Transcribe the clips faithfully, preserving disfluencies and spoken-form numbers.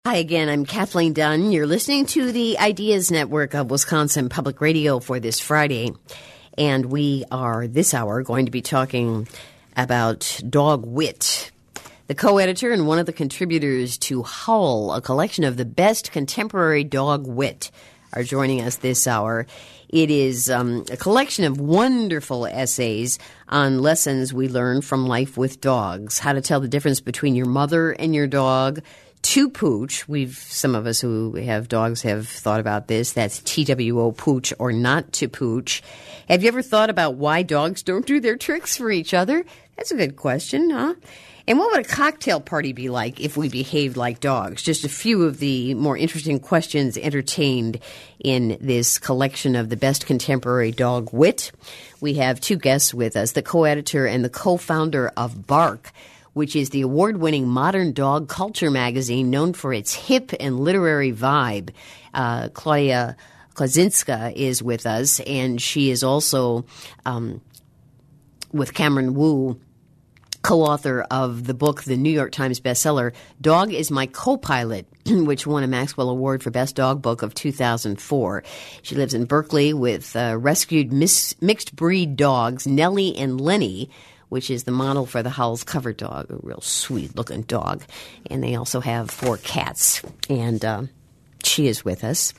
Hi again, I'm Kathleen Dunn. You're listening to the Ideas Network of Wisconsin Public Radio for this Friday. And we are, this hour, going to be talking about dog wit. The co-editor and one of the contributors to Howl, a collection of the best contemporary dog wit, are joining us this hour. It is um, a collection of wonderful essays on lessons we learn from life with dogs, how to tell the difference between your mother and your dog, to pooch. We've some of us who have dogs have thought about this. That's T W O, pooch, or not to pooch. Have you ever thought about why dogs don't do their tricks for each other? That's a good question, huh? And what would a cocktail party be like if we behaved like dogs? Just a few of the more interesting questions entertained in this collection of the best contemporary dog wit. We have two guests with us, the co-editor and the co-founder of Bark, which is the award-winning modern dog culture magazine known for its hip and literary vibe. Uh, Claudia Klaczynska is with us, and she is also, um, with Cameron Wu, co-author of the book, the New York Times bestseller, Dog is My Co-Pilot, which won a Maxwell Award for Best Dog Book of two thousand four. She lives in Berkeley with uh, rescued mis- mixed-breed dogs, Nellie and Lenny, which is the model for the Howl's cover dog, a real sweet-looking dog. And they also have four cats. And uh, she is with us.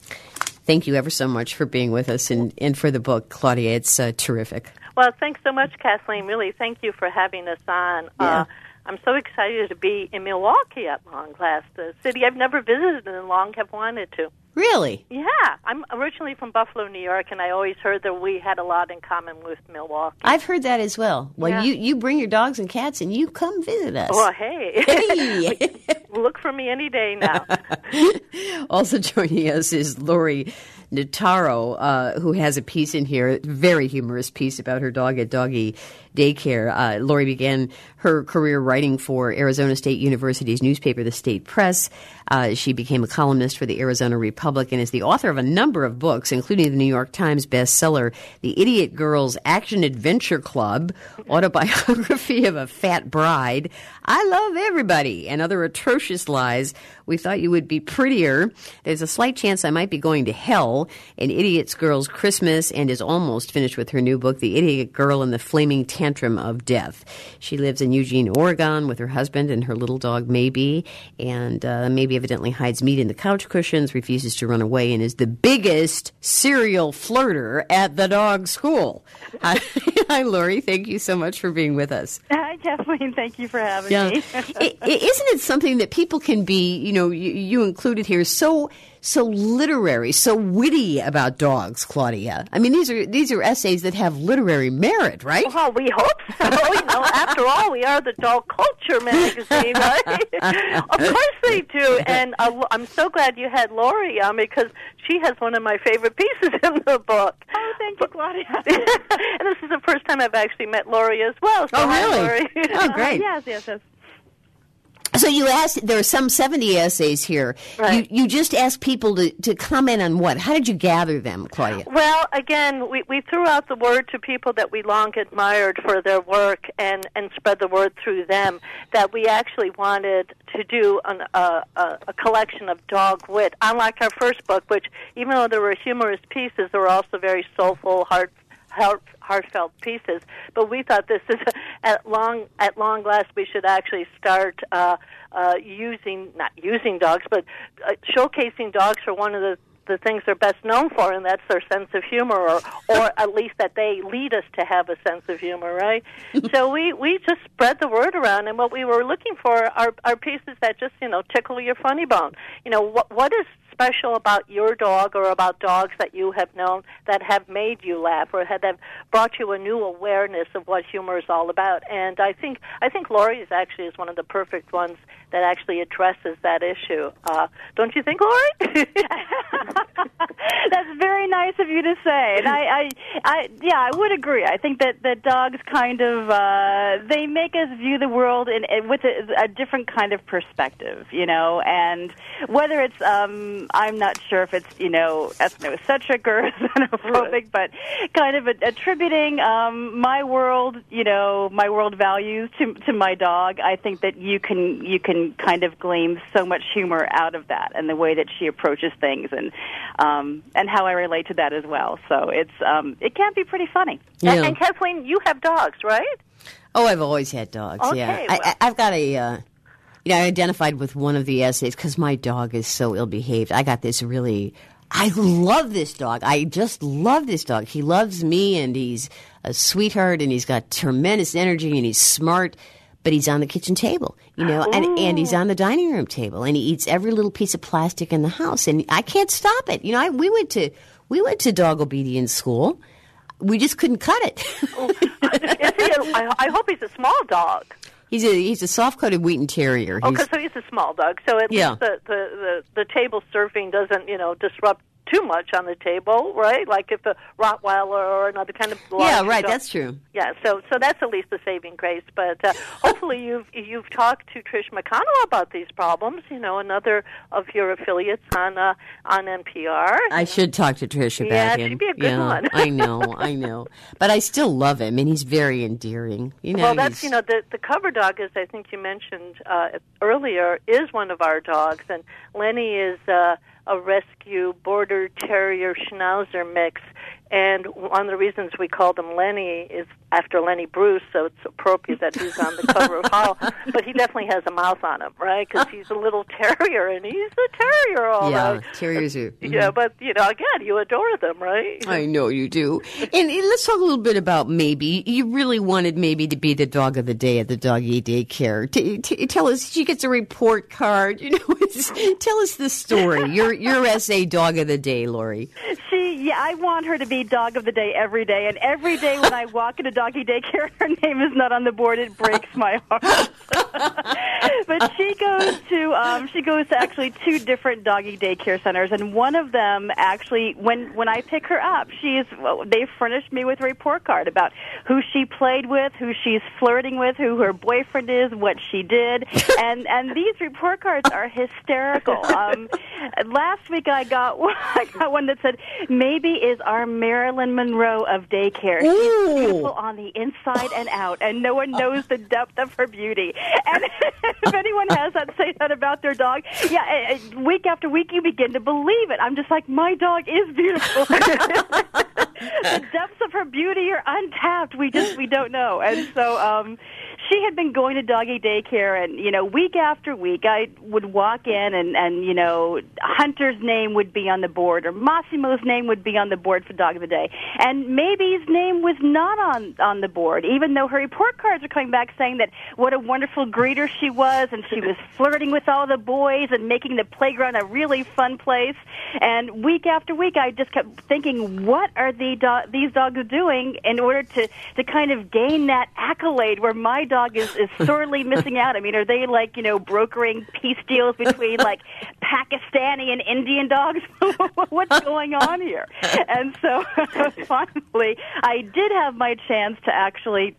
Thank you ever so much for being with us and, and for the book, Claudia. It's uh, terrific. Well, thanks so much, Kathleen. Really, thank you for having us on. Yeah. Uh, I'm so excited to be in Milwaukee at long last, a city I've never visited and long have wanted to. Really? Yeah. I'm originally from Buffalo, New York, and I always heard that we had a lot in common with Milwaukee. I've heard that as well. Well, Yeah. you, you bring your dogs and cats and you come visit us. Well, hey. Hey. Look for me any day now. Also joining us is Lori Notaro, uh, who has a piece in here, a very humorous piece about her dog at doggy daycare. Uh, Lori began her career writing for Arizona State University's newspaper, the State Press. Uh, she became a columnist for the Arizona Republic and is the author of a number of books, including the New York Times bestseller, The Idiot Girls Action Adventure Club, Autobiography of a Fat Bride, I Love Everybody, and Other Atrocious Lies. We thought you would be prettier. There's a slight chance I might be going to hell. An Idiot's Girl's Christmas, and is almost finished with her new book, The Idiot Girl and the Flaming Tantrum of Death. She lives in Eugene, Oregon with her husband and her little dog, Maybe. And uh, Maybe evidently hides meat in the couch cushions, refuses to run away, and is the biggest serial flirter at the dog school. Hi, hi, Lori. Thank you so much for being with us. Hi, Kathleen. Thank you for having Yeah. me. I- I- isn't it something that people can be, you know, you, you included here, so so literary, so witty about dogs, Claudia? I mean, these are these are essays that have literary merit, right? Well, we hope so. You know, after all, we are the dog culture magazine, right? Of course they do. And uh, I'm so glad you had Lori on because she has one of my favorite pieces in the book. Oh, thank you, Claudia. And this is the first time I've actually met Lori as well. So Oh, hi, really? Lori. Oh, great. yes, yes, yes. So you asked, there are some seventy essays here. Right. You you just asked people to, to comment on what? How did you gather them, Claudia? Well, again, we, we threw out the word to people that we long admired for their work and, and spread the word through them that we actually wanted to do an, uh, a, a collection of dog wit. Unlike our first book, which even though there were humorous pieces, there were also very soulful, heart, heart, heartfelt pieces. But we thought this is, a, at long at long last, we should actually start uh, uh, using, not using dogs, but uh, showcasing dogs for one of the the things they're best known for, and that's their sense of humor, or, or at least that they lead us to have a sense of humor, right? So we, we just spread the word around, and what we were looking for are, are pieces that just, you know, tickle your funny bone. You know, what what is special about your dog or about dogs that you have known that have made you laugh or have brought you a new awareness of what humor is all about? And I think I think Lori is actually is one of the perfect ones that actually addresses that issue. Uh, don't you think, Lori? That's very nice of you to say, and I, I, I, yeah, I would agree. I think that that dogs kind of uh, they make us view the world in, in with a, a different kind of perspective, you know. And whether it's um, um, I'm not sure if it's, you know, ethnocentric or xenophobic, but kind of attributing um, my world, you know, my world values to to my dog. I think that you can you can kind of glean so much humor out of that and the way that she approaches things, and um, and how I relate to that as well. So it's um, it can be pretty funny. Yeah. And, and Kathleen, you have dogs, right? Oh, I've always had dogs. Okay, yeah, well. I, I, I've got a. Uh, you know, I identified with one of the essays because my dog is so ill-behaved. I got this really. I love this dog. I just love this dog. He loves me, and he's a sweetheart, and he's got tremendous energy, and he's smart. But he's on the kitchen table, you know, and, and he's on the dining room table, and he eats every little piece of plastic in the house, and I can't stop it. You know, I, we went to we went to dog obedience school. We just couldn't cut it. Is he a, I, I hope he's a small dog. He's a he's a soft-coated Wheaten Terrier. Oh, because so he's a small dog. So at yeah. least the, the, the, the table surfing doesn't, you know, disrupt too much on the table, right? Like if a Rottweiler or another kind of large yeah, right. dog. That's true. Yeah, so so that's at least the saving grace. But uh, hopefully you've you've talked to Trish McConnell about these problems. You know, another of your affiliates on uh, on N P R. I should talk to Trish about yeah, him. Yeah, she'd be a good yeah, one. I know, I know, but I still love him, and he's very endearing. You know, well, that's he's... you know the the cover dog, as I think you mentioned uh, earlier, is one of our dogs, and Lenny is. Uh, a rescue border terrier schnauzer mix, and one of the reasons we called him Lenny is after Lenny Bruce, so it's appropriate that he's on the cover of Howl. But he definitely has a mouth on him, right? Because he's a little terrier, and he's a terrier, all yeah, right. terriers are. Mm-hmm. Yeah, but you know, again, you adore them, right? I know you do. And, and let's talk a little bit about maybe you really wanted maybe to be the dog of the day at the doggy daycare. T- t- tell us, she gets a report card. You know, tell us the story. Your your essay, dog of the day, Lori. She, yeah, I want her to be dog of the day every day, and every day when I walk into doggy daycare, her name is not on the board. It breaks my heart. But she goes to um, she goes to actually two different doggy daycare centers, and one of them actually, when when I pick her up, she's well, they furnished me with a report card about who she played with, who she's flirting with, who her boyfriend is, what she did, and and these report cards are hysterical. Um, last week I got one, I got one that said, "Maybe is our Marilyn Monroe of daycare. Ooh. She's beautiful on the inside and out, and no one knows the depth of her beauty." And if anyone has that say that about their dog, yeah, week after week you begin to believe it. I'm just like, my dog is beautiful. The depths of her beauty are untapped. We just we don't know. And so um, she had been going to doggy daycare, and you know, week after week, I would walk in, and and you know, Hunter's name would be on the board, or Massimo's name would be on the board for Dog of the Day, and Maybe's name was not on on the board, even though her report cards are coming back saying that what a wonderful greeter she was, and she was flirting with all the boys and making the playground a really fun place. And week after week, I just kept thinking, what are the do- these dogs doing in order to to kind of gain that accolade where my dog is, is sorely missing out? I mean, are they like, you know, brokering peace deals between like Pakistani and Indian dogs? What's going on here? And so finally, I did have my chance to actually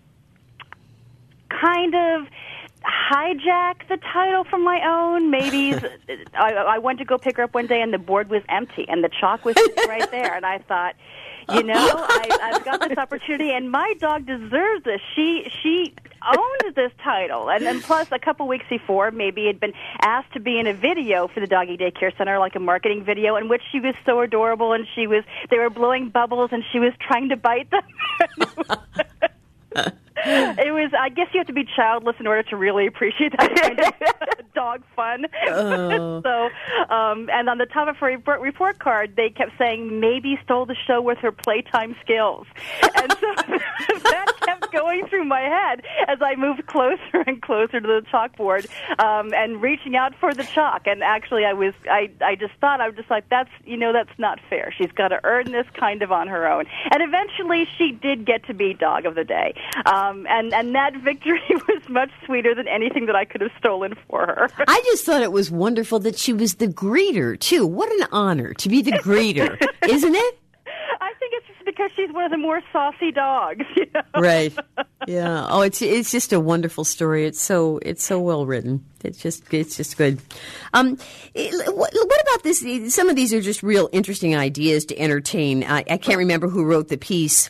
kind of hijack the title from my own. Maybe I, I went to go pick her up one day, and the board was empty, and the chalk was right there, and I thought, you know, I, I've got this opportunity, and my dog deserves this. She she owned this title, and then plus a couple weeks before, maybe had been asked to be in a video for the doggy daycare center, like a marketing video, in which she was so adorable, and she was they were blowing bubbles, and she was trying to bite them. It was, I guess you have to be childless in order to really appreciate that kind of dog fun. Oh. So, um, and on the top of her report, report card, they kept saying, "Maybe stole the show with her playtime skills." And so that kept going through my head as I moved closer and closer to the chalkboard, um, and reaching out for the chalk. And actually, I was, I, I just thought, I was just like, that's, you know, that's not fair. She's got to earn this kind of on her own. And eventually, she did get to be dog of the day. Um, and, and that victory was much sweeter than anything that I could have stolen for her. I just thought it was wonderful that she was the greeter, too. What an honor to be the greeter, isn't it? I think it's just because she's one of the more saucy dogs. You know? Right. Yeah. Oh, it's it's just a wonderful story. It's so it's so well written. It's just it's just good. Um, it, what, what about this? Some of these are just real interesting ideas to entertain. I, I can't remember who wrote the piece.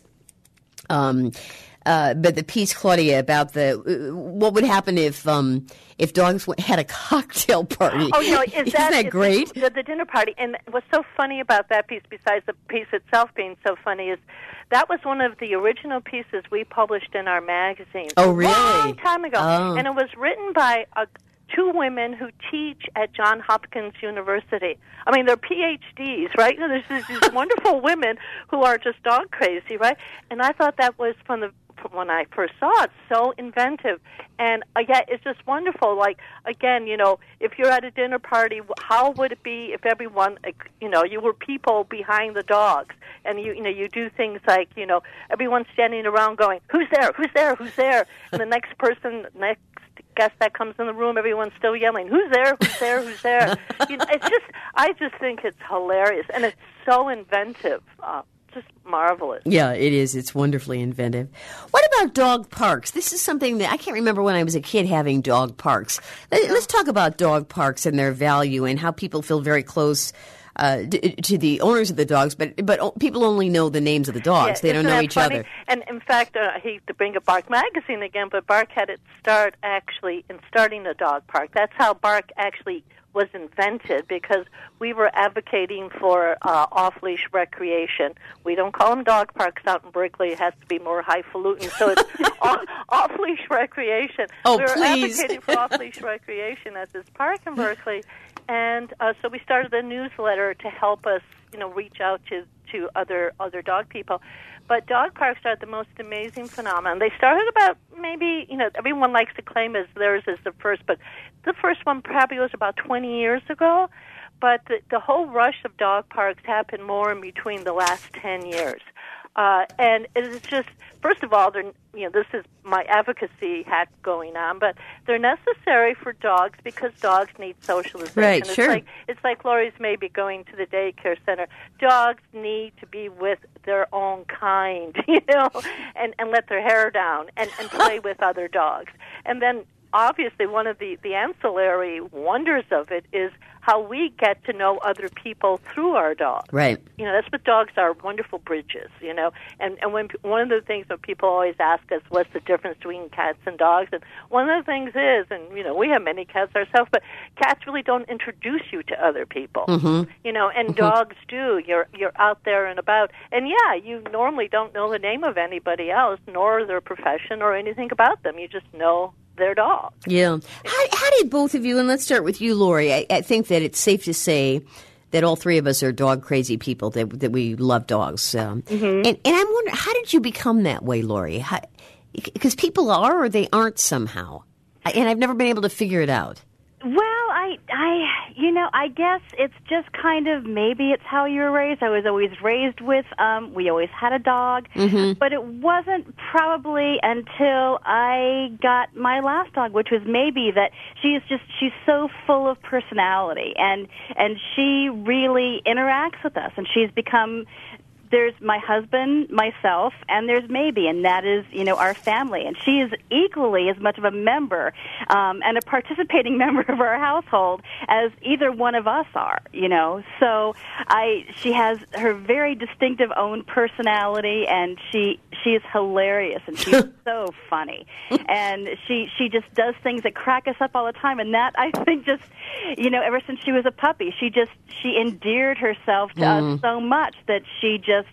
Um. Uh, but the piece, Claudia, about the uh, what would happen if um, if dogs went, had a cocktail party. Oh, no, is Isn't that, that is great? The, the dinner party. And what's so funny about that piece, besides the piece itself being so funny, is that was one of the original pieces we published in our magazine. Oh, really? A long time ago. Oh. And it was written by a, two women who teach at Johns Hopkins University. I mean, they're P H Ds, right? You know, there's these wonderful women who are just dog crazy, right? And I thought that was from the when I first saw it, so inventive. And uh, yeah, it's just wonderful. Like, again, you know, if you're at a dinner party, how would it be if everyone, you know, you were people behind the dogs, and you, you know, you do things like, you know, everyone's standing around going, who's there, who's there, who's there? And the next person, next guest that comes in the room, everyone's still yelling, who's there, who's there, who's there? You know, it's just, I just think it's hilarious, and it's so inventive. Uh, Just marvelous. Yeah, it is. It's wonderfully inventive. What about dog parks? This is something that I can't remember when I was a kid having dog parks. Let's talk about dog parks and their value and how people feel very close uh, to the owners of the dogs, but but people only know the names of the dogs. Yeah, they don't know each funny? other. And in fact, uh, I hate to bring up Bark Magazine again, but Bark had its start actually in starting a dog park. That's how Bark actually was invented, because we were advocating for uh, off-leash recreation. We don't call them dog parks out in Berkeley. It has to be more highfalutin. So it's off, off-leash recreation. Oh, we were please. advocating for off-leash recreation at this park in Berkeley. And uh, so we started a newsletter to help us, you know, reach out to, to other other dog people. But dog parks are the most amazing phenomenon. They started about maybe, you know, everyone likes to claim as theirs is the first, but the first one probably was about twenty years ago. But the, the whole rush of dog parks happened more in between the last ten years. Uh, and it's just, first of all, they're, you know, this is my advocacy hat going on, but they're necessary for dogs because dogs need socialization. Right, it's sure. Like, it's like Lori's maybe going to the daycare center. Dogs need to be with their own kind, you know, and, and let their hair down and, and play with other dogs. And then, obviously, one of the, the ancillary wonders of it is how we get to know other people through our dogs. Right. You know, that's what dogs are, wonderful bridges, you know. And and when one of the things that people always ask us, what's the difference between cats and dogs? And one of the things is, and, you know, we have many cats ourselves, but cats really don't introduce you to other people. Mm-hmm. You know, and Mm-hmm. dogs do. You're you're out there and about. And, yeah, you normally don't know the name of anybody else, nor their profession or anything about them. You just know their dog. Yeah. How, how did both of you, and let's start with you, Lori, I, I think that it's safe to say that all three of us are dog crazy people, that that we love dogs. Um, Mm-hmm. and, and I'm wondering, how did you become that way, Lori? Because people are or they aren't somehow. I, and I've never been able to figure it out. Well, I, I, you know, I guess it's just kind of, maybe it's how you were raised. I was always raised with, um, we always had a dog, Mm-hmm. but it wasn't probably until I got my last dog, which was maybe that she is just, she's so full of personality, and, and she really interacts with us, and she's become, there's my husband, myself, and there's Maybe, and that is, you know, our family. And she is equally as much of a member um, and a participating member of our household as either one of us are, you know. So I, she has her very distinctive own personality, and she she is hilarious, and she's so funny. And she, she just does things that crack us up all the time, and that, I think, just, you know, ever since she was a puppy, she just, she endeared herself to Mm. us so much that she just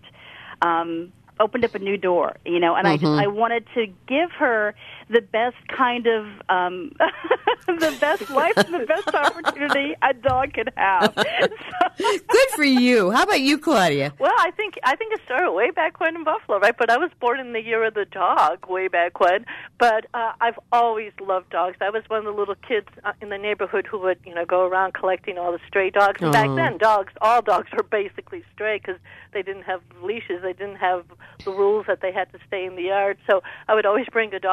um, opened up a new door, you know, and Mm-hmm. I just, I wanted to give her the best kind of, um, the best life, the best opportunity a dog could have. So, Good for you. How about you, Claudia? Well, I think I think it started way back when in Buffalo, right? But I was born in the year of the dog, way back when. But uh, I've always loved dogs. I was one of the little kids uh, in the neighborhood who would, you know, go around collecting all the stray dogs. And back Oh. then, dogs, all dogs were basically stray because they didn't have leashes. They didn't have the rules that they had to stay in the yard. So I would always bring a dog home.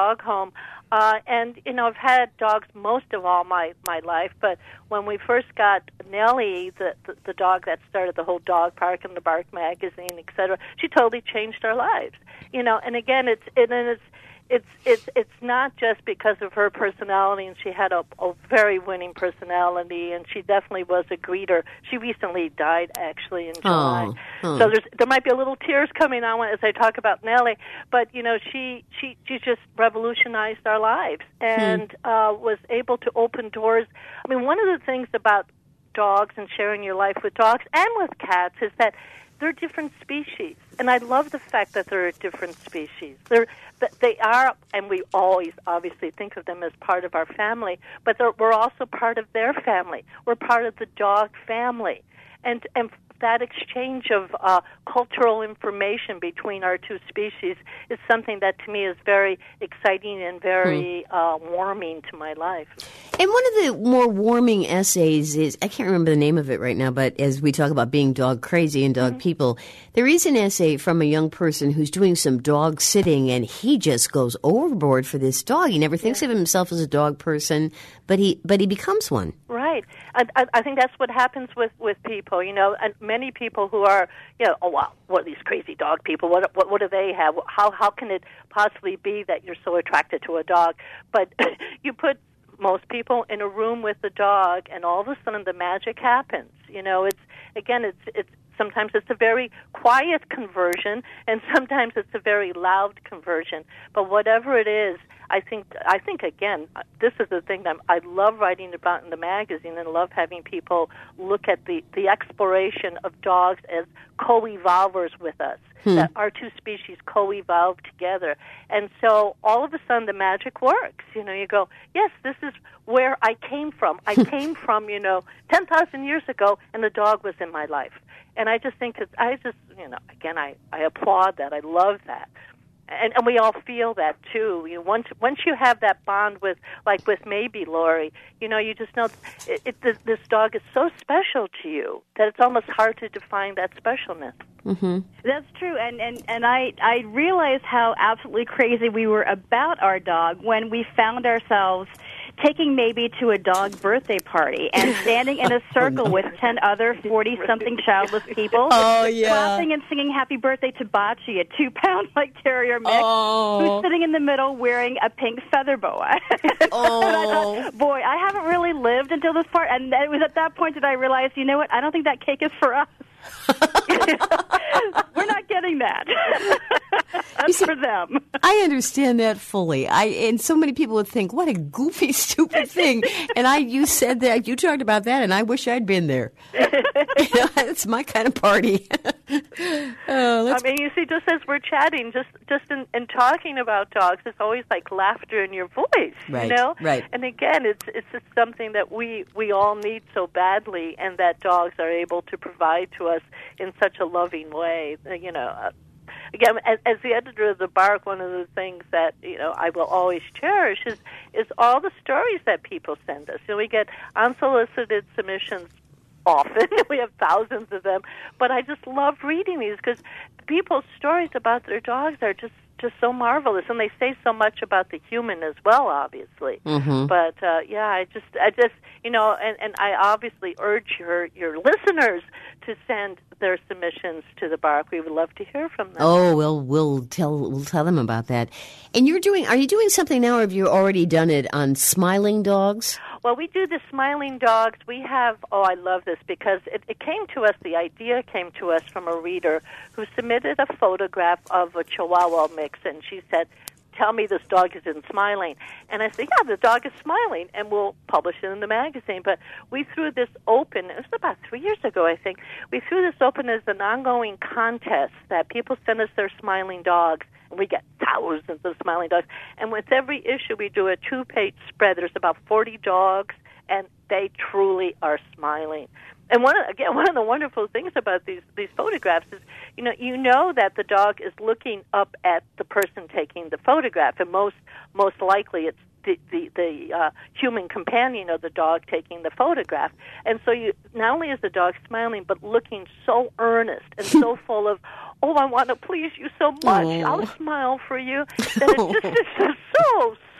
home. Uh, and, you know, I've had dogs most of all my, my life, but when we first got Nellie, the, the, the dog that started the whole dog park and the Bark magazine, et cetera, she totally changed our lives. You know, and again, it's, it, and it's, It's it's it's not just because of her personality, and she had a, a very winning personality, and she definitely was a greeter. She recently died, actually, in July. Oh, oh. So there's there might be a little tears coming on as I talk about Nellie, but you know she she she just revolutionized our lives and hmm. uh, was able to open doors. I mean, one of the things about dogs and sharing your life with dogs and with cats is that they're different species, and I love the fact that they're a different species. They're they are, and we always obviously think of them as part of our family, but we're also part of their family. We're part of the dog family, and and that exchange of uh, cultural information between our two species is something that to me is very exciting and very hmm. uh, warming to my life. And one of the more warming essays is, I can't remember the name of it right now, but as we talk about being dog crazy and dog mm-hmm. people, there is an essay from a young person who's doing some dog sitting, and he just goes overboard for this dog. He never thinks yeah. of himself as a dog person, but he but he becomes one. Right. I, I, I think that's what happens with, with people, you know, and many people who are, you know, oh, wow, what are these crazy dog people? What, what, what do they have? How, how can it possibly be that you're so attracted to a dog? But you put most people in a room with a dog, and all of a sudden the magic happens. You know, it's, again, it's, it's, sometimes it's a very quiet conversion, and sometimes it's a very loud conversion. But whatever it is, I think, I think again, this is the thing that I love writing about in the magazine, and love having people look at the, the exploration of dogs as co-evolvers with us, hmm. that our two species co-evolve together. And so all of a sudden the magic works. You know, you go, yes, this is where I came from. I came from, you know, ten thousand years ago, and the dog was in my life. And I just think, it's, I just, you know, again, I, I applaud that. I love that. And, and we all feel that too. You know, once once you have that bond with, like with maybe Lori, you know, you just know it, it, this, this dog is so special to you that it's almost hard to define that specialness. Mm-hmm. That's true, and, and, and I, I realized how absolutely crazy we were about our dog when we found ourselves taking maybe to a dog birthday party and standing in a circle oh, no. with ten other forty-something childless people, oh, yeah. clapping and singing happy birthday to Bocce, a two-pound like terrier mix, oh. who's sitting in the middle wearing a pink feather boa. Oh. And I thought, boy, I haven't really lived until this part, and it was at that point that I realized, you know what, I don't think that cake is for us. We're not getting that. That's see, for them. I understand that fully. I and so many people would think, "What a goofy, stupid thing." And I, you said that, you talked about that, and I wish I'd been there. You know, it's my kind of party. Oh, I mean, you see, just as we're chatting, just just in, in talking about dogs, it's always like laughter in your voice. Right. You know, right. And again, it's it's just something that we we all need so badly, and that dogs are able to provide to us in such a loving way. You know. Uh, Again, as, as the editor of the Bark, one of the things that you know I will always cherish is is all the stories that people send us. You know, we get unsolicited submissions often. We have thousands of them, but I just love reading these because people's stories about their dogs are just just so marvelous, and they say so much about the human as well, obviously. Mm-hmm. But uh, yeah, I just, I just, you know, and, and I obviously urge your your listeners to send their submissions to the Bark. We would love to hear from them. Oh, well, we'll tell we'll tell them about that. And you're doing, are you doing something now, or have you already done it on smiling dogs? Well, we do the smiling dogs. We have, oh, I love this because it, it came to us, the idea came to us from a reader who submitted a photograph of a Chihuahua mix, and she said, tell me this dog isn't smiling. And I said, yeah, the dog is smiling, and we'll publish it in the magazine. But we threw this open, it was about three years ago, I think. We threw this open as an ongoing contest that people send us their smiling dogs, and we get thousands of smiling dogs. And with every issue, we do a two-page spread. There's about forty dogs, and they truly are smiling. And one of, again, one of the wonderful things about these these photographs is, you know, you know that the dog is looking up at the person taking the photograph, and most most likely it's the the, the uh, human companion of the dog taking the photograph. And so you not only is the dog smiling, but looking so earnest and so full of, oh, I want to please you so much. Aww. I'll smile for you. That it just is just so sweet.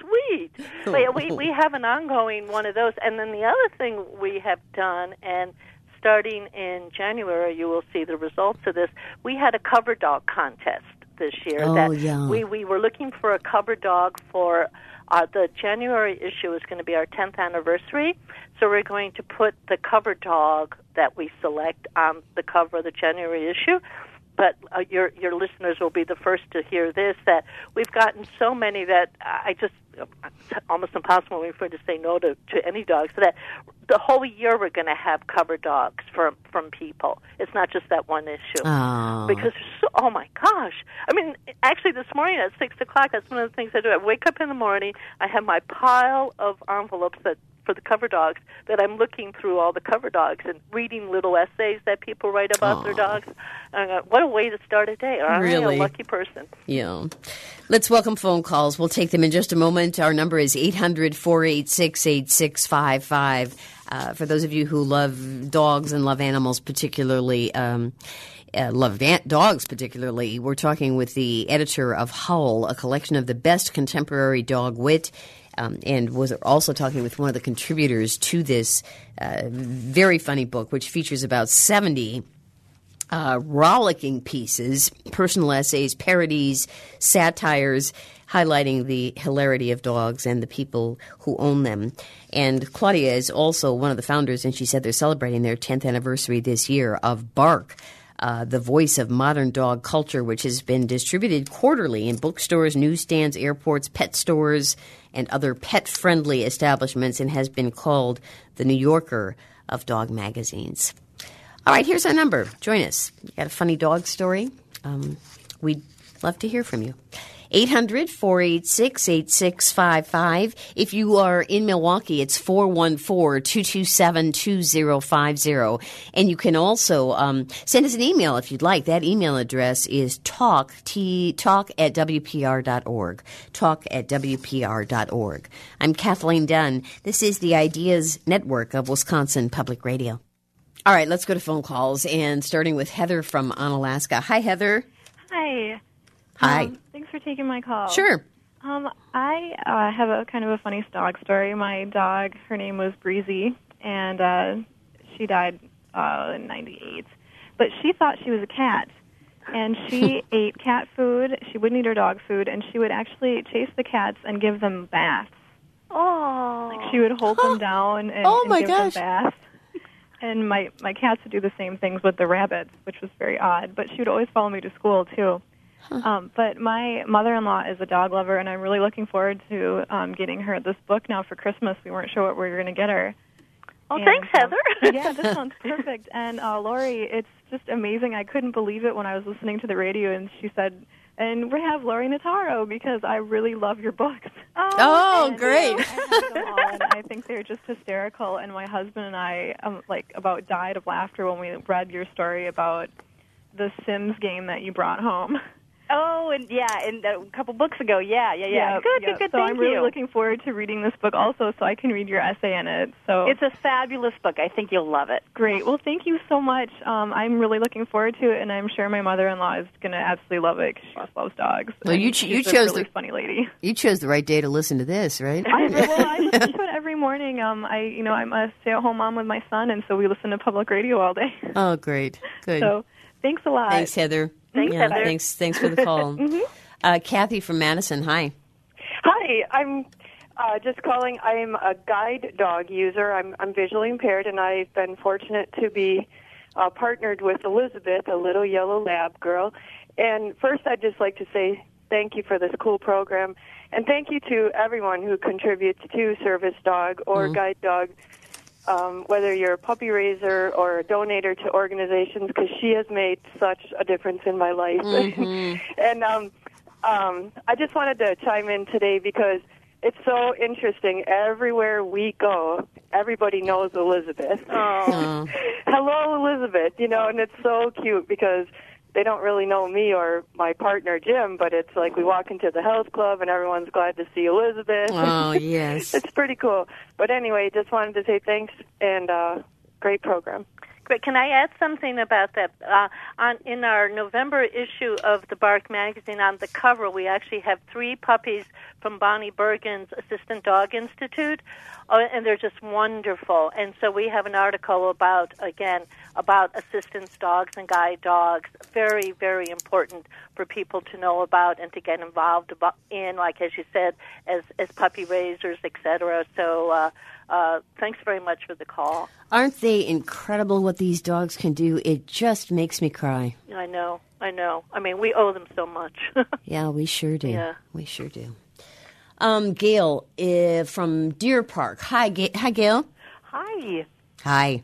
sweet. But yeah, we, we have an ongoing one of those. And then the other thing we have done, and starting in January, you will see the results of this, we had a cover dog contest this year. Oh, that yeah. we, we were looking for a cover dog for uh, the January issue is going to be our tenth anniversary. So we're going to put the cover dog that we select on the cover of the January issue. But uh, your your listeners will be the first to hear this, that we've gotten so many that I just, it's almost impossible for me to say no to, to any dogs, so that the whole year we're going to have cover dogs from, from people. It's not just that one issue. Oh. Because, so, oh my gosh. I mean, actually this morning at six o'clock, that's one of the things I do. I wake up in the morning, I have my pile of envelopes that for the cover dogs that I'm looking through all the cover dogs and reading little essays that people write about Aww. their dogs. Uh, what a way to start a day. I'm Really? a lucky person. Yeah. Let's welcome phone calls. We'll take them in just a moment. Our number is eight hundred, four eight six, eight six five five. Uh, for those of you who love dogs and love animals, particularly um, uh, love ant- dogs particularly, we're talking with the editor of Howl, a collection of the best contemporary dog wit. Um, and was also talking with one of the contributors to this uh, very funny book, which features about seventy uh, rollicking pieces, personal essays, parodies, satires, highlighting the hilarity of dogs and the people who own them. And Claudia is also one of the founders, and she said they're celebrating their tenth anniversary this year of Bark, Uh, the voice of modern dog culture, which has been distributed quarterly in bookstores, newsstands, airports, pet stores, and other pet-friendly establishments, and has been called the New Yorker of dog magazines. All right, here's our number. Join us. You got a funny dog story? Um, we'd love to hear from you. eight hundred, four eight six, eight six five five. If you are in Milwaukee, it's four one four, two two seven, two zero five zero. And you can also um, send us an email if you'd like. That email address is talk, t, talk at w p r dot org. Talk at w p r dot org. I'm Kathleen Dunn. This is the Ideas Network of Wisconsin Public Radio. All right, let's go to phone calls, and starting with Heather from Onalaska. Hi, Heather. Hi. Hi. Um, thanks for taking my call. Sure. Um, I uh, have a kind of a funny dog story. My dog, her name was Breezy, and uh, she died uh, in ninety-eight. But she thought she was a cat, and she ate cat food. She wouldn't eat her dog food, and she would actually chase the cats and give them baths. Oh. Like she would hold them down and, Oh, and my give gosh. them baths. And my, my cats would do the same things with the rabbits, which was very odd. But she would always follow me to school, too. Huh. Um, but my mother-in-law is a dog lover, and I'm really looking forward to um, getting her this book now for Christmas. We weren't sure what we were going to get her. Oh, and, thanks, um, Heather. Yeah, this sounds perfect. And uh, Lori, it's just amazing. I couldn't believe it when I was listening to the radio, and she said, and we have Lori Nataro, because I really love your books. Oh, oh and, great. Uh, I have them all, and I think they're just hysterical. And my husband and I, um, like, about died of laughter when we read your story about the Sims game that you brought home. Oh, and yeah, and a couple books ago, yeah, yeah, yeah. Yep, good, yep. good, good. So Thank I'm really you. looking forward to reading this book also, so I can read your essay in it. So It's a fabulous book. I think you'll love it. Great. Well, thank you so much. Um, I'm really looking forward to it, and I'm sure my mother-in-law is going to absolutely love it because she just loves dogs. Well, And you ch- she's you a chose really the funny lady. You chose the right day to listen to this, right? I, well, I listen to it every morning. Um, I, you know, I'm a stay-at-home mom with my son, and so we listen to public radio all day. Oh, great. Good. So thanks a lot. Thanks, Heather. Thanks, yeah, Heather. Thanks, thanks for the call. mm-hmm. uh, Kathy from Madison, hi. Hi, I'm uh, just calling. I'm a guide dog user. I'm, I'm visually impaired, and I've been fortunate to be uh, partnered with Elizabeth, a little yellow lab girl. And first, I'd just like to say thank you for this cool program, and thank you to everyone who contributes to Service Dog or mm. Guide Dog, um, whether you're a puppy raiser or a donator to organizations, because she has made such a difference in my life. Mm-hmm. and um, um, I just wanted to chime in today because it's so interesting. Everywhere we go, everybody knows Elizabeth. Oh. Hello, Elizabeth. You know, and it's so cute because they don't really know me or my partner, Jim, but it's like we walk into the health club and everyone's glad to see Elizabeth. Oh, yes. It's pretty cool. But anyway, just wanted to say thanks and uh, great program. great. Can I add something about that? Uh, on in our November issue of the Bark magazine, on the cover, we actually have three puppies from Bonnie Bergen's Assistant Dog Institute, uh, and they're just wonderful. And so we have an article about, again, about assistance dogs and guide dogs. Very, very important for people to know about and to get involved about in, like as you said, as as puppy raisers, et cetera. So uh, uh, thanks very much for the call. Aren't they incredible what these dogs can do? It just makes me cry. I know, I know. I mean, we owe them so much. Yeah, we sure do. Yeah. We sure do. Um, Gail uh, from Deer Park. Hi, Ga- Hi, Gail. Hi. Hi.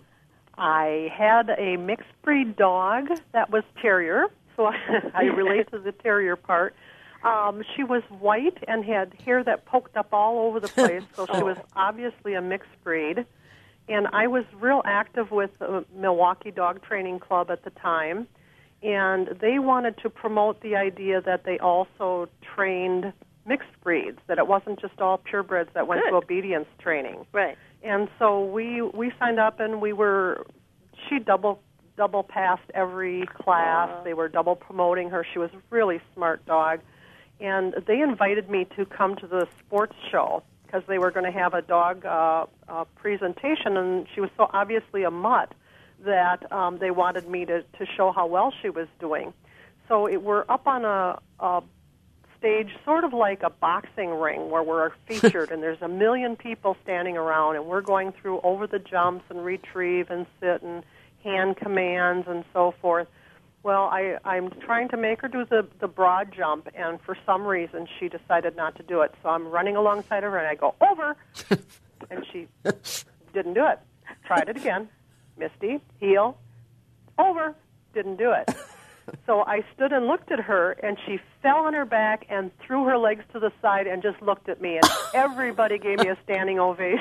I had a mixed breed dog that was terrier, so I, I relate to the terrier part. Um, she was white and had hair that poked up all over the place, so she was obviously a mixed breed. And I was real active with the Milwaukee Dog Training Club at the time, and they wanted to promote the idea that they also trained mixed breeds, that it wasn't just all purebreds that went Good. to obedience training. Right. And so we we signed up, and we were, she double double passed every class. Wow. They were double promoting her. She was a really smart dog. And they invited me to come to the sports show because they were going to have a dog uh, uh, presentation, and she was so obviously a mutt that um, they wanted me to, to show how well she was doing. So it, we're up on a, a stage sort of like a boxing ring where we're featured, and there's a million people standing around, and we're going through over the jumps and retrieve and sit and hand commands and so forth. Well, I, I'm trying to make her do the, the broad jump, and for some reason she decided not to do it. So I'm running alongside of her, and I go, over, and she didn't do it. Tried it again. Misty, heel, over, didn't do it. So I stood and looked at her, and she fell on her back and threw her legs to the side and just looked at me, and everybody gave me a standing ovation.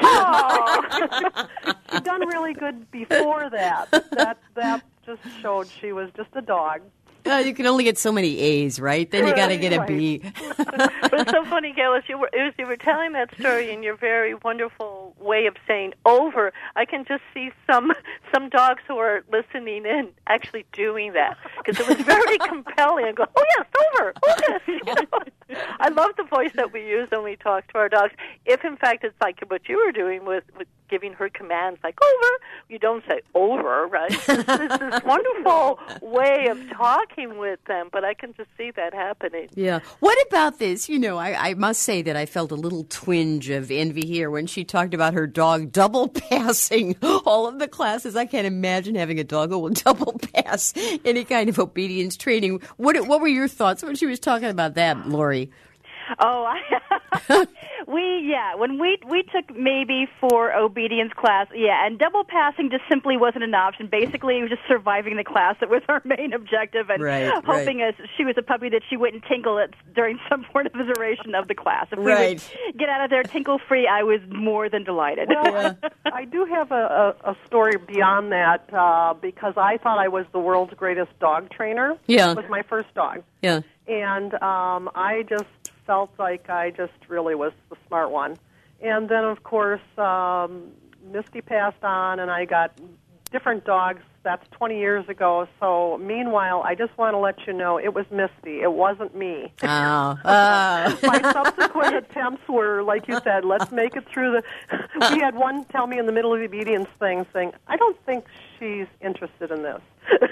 She'd done really good before that. That that just showed she was just a dog. Uh, you can only get so many A's, right? Then you got to get a B. But it's so funny, Gail, as you were as you were telling that story in your very wonderful way of saying over, I can just see some some dogs who are listening in actually doing that because it was very compelling. And go, oh yes, over, oh yes. You know? I love the voice that we use when we talk to our dogs. If in fact it's like what you were doing with, with giving her commands like over, you don't say over, right? It's this wonderful way of talking with them, but I can just see that happening. Yeah. What about this? You know, I, I must say that I felt a little twinge of envy here when she talked about her dog double passing all of the classes. I can't imagine having a dog who will double pass any kind of obedience training. What What were your thoughts when she was talking about that, Lori? Oh, I, we yeah. When we we took maybe for obedience class, yeah, and double passing just simply wasn't an option. Basically, it was just surviving the class. That was our main objective, and right, hoping right. as she was a puppy that she wouldn't tinkle it during some point of the duration of the class. If we right. would get out of there tinkle free, I was more than delighted. Well, yeah. I, I do have a, a, a story beyond that uh, because I thought I was the world's greatest dog trainer. Yeah, it was my first dog. Yeah, and um, I just felt like I just really was the smart one. And then, of course, um, Misty passed on, and I got different dogs. That's twenty years ago. So, meanwhile, I just want to let you know it was Misty. It wasn't me. Oh. Uh. My subsequent attempts were, like you said, let's make it through the... We had one tell me in the middle of the obedience thing saying, I don't think she's interested in this.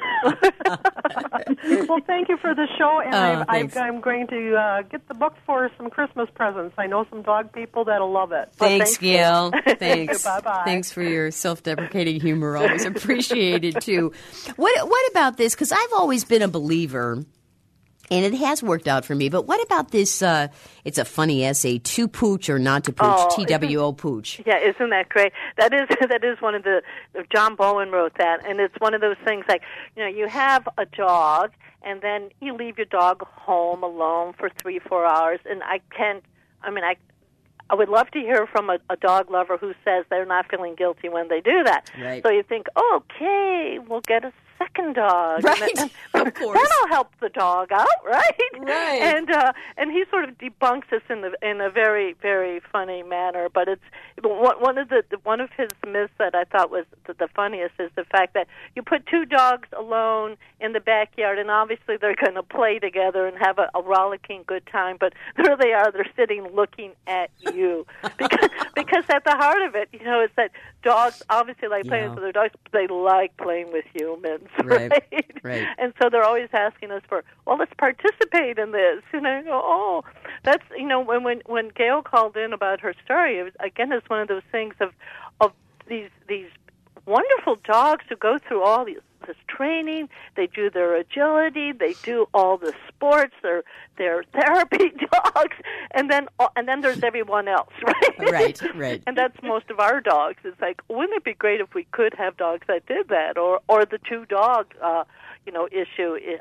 Well, thank you for the show, and Oh, I'm, I'm, I'm going to uh, get the book for some Christmas presents. I know some dog people that'll love it. Thanks, Well, Gail. Thanks. Bye-bye. Thanks for your self-deprecating humor. Always appreciated, too. What What about this? Because I've always been a believer, and it has worked out for me, but what about this, uh, it's a funny essay, to pooch or not to pooch, Oh, T W O pooch. Yeah, isn't that great? That is that is one of the, John Bowen wrote that, and it's one of those things like, you know, you have a dog, and then you leave your dog home alone for three, four hours, and I can't, I mean, I I would love to hear from a, a dog lover who says they're not feeling guilty when they do that. Right. So you think, okay, we'll get a second second dog. Right, and, and, of course. That'll help the dog out, right? Right. And uh, and he sort of debunks this in the in a very very funny manner. But it's one one of the one of his myths that I thought was the, the funniest is the fact that you put two dogs alone in the backyard, and obviously they're going to play together and have a, a rollicking good time. But there they are, they're sitting looking at you because because at the heart of it, you know, it's that dogs obviously like playing Yeah. with their dogs, but they like playing with humans, Right, right? right. And so they're always asking us for, well, let's participate in this. And I go, oh, that's, you know, when when when Gail called in about her story, it was, again, it's one of those things of of these these wonderful dogs who go through all these this training, they do their agility, they do all the sports, they're they're therapy dogs, and then and then there's everyone else, right? Right, right. And that's most of our dogs. It's like, wouldn't it be great if we could have dogs that did that, or or the two dog, uh, you know, issue is,